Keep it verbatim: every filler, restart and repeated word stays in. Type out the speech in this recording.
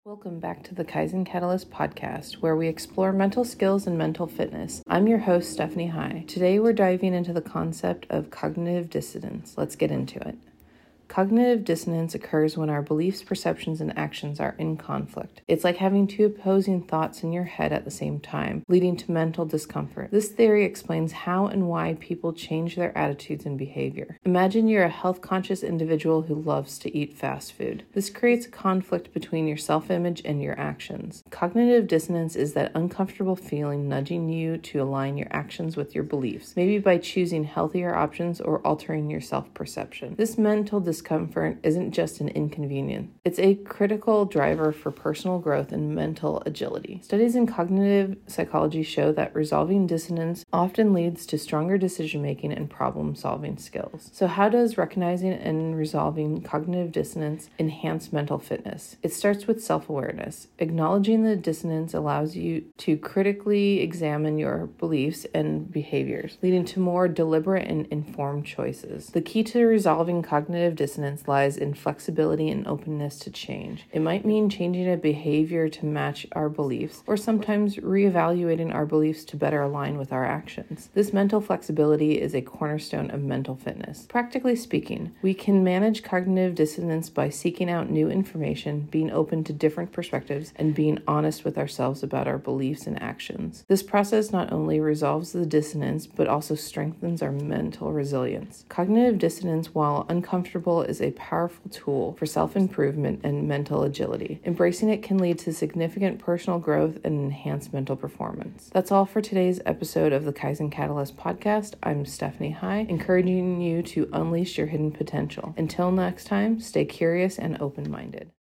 Welcome back to the Kaizen Catalyst podcast, where we explore mental skills and mental fitness. I'm your host, Stephanie High. Today we're diving into the concept of cognitive dissonance. Let's get into it. Cognitive dissonance occurs when our beliefs, perceptions, and actions are in conflict. It's like having two opposing thoughts in your head at the same time, leading to mental discomfort. This theory explains how and why people change their attitudes and behavior. Imagine you're a health-conscious individual who loves to eat fast food. This creates a conflict between your self-image and your actions. Cognitive dissonance is that uncomfortable feeling nudging you to align your actions with your beliefs, maybe by choosing healthier options or altering your self-perception. This mental discomfort Discomfort isn't just an inconvenience. It's a critical driver for personal growth and mental agility. Studies in cognitive psychology show that resolving dissonance often leads to stronger decision-making and problem-solving skills. So how does recognizing and resolving cognitive dissonance enhance mental fitness? It starts with self-awareness. Acknowledging the dissonance allows you to critically examine your beliefs and behaviors, leading to more deliberate and informed choices. The key to resolving cognitive dissonance Dissonance lies in flexibility and openness to change. It might mean changing a behavior to match our beliefs, or sometimes reevaluating our beliefs to better align with our actions. This mental flexibility is a cornerstone of mental fitness. Practically speaking, we can manage cognitive dissonance by seeking out new information, being open to different perspectives, and being honest with ourselves about our beliefs and actions. This process not only resolves the dissonance, but also strengthens our mental resilience. Cognitive dissonance, while uncomfortable, is a powerful tool for self-improvement and mental agility. Embracing it can lead to significant personal growth and enhanced mental performance. That's all for today's episode of the Kaizen Catalyst podcast. I'm Stephanie High, encouraging you to unleash your hidden potential. Until next time, stay curious and open-minded.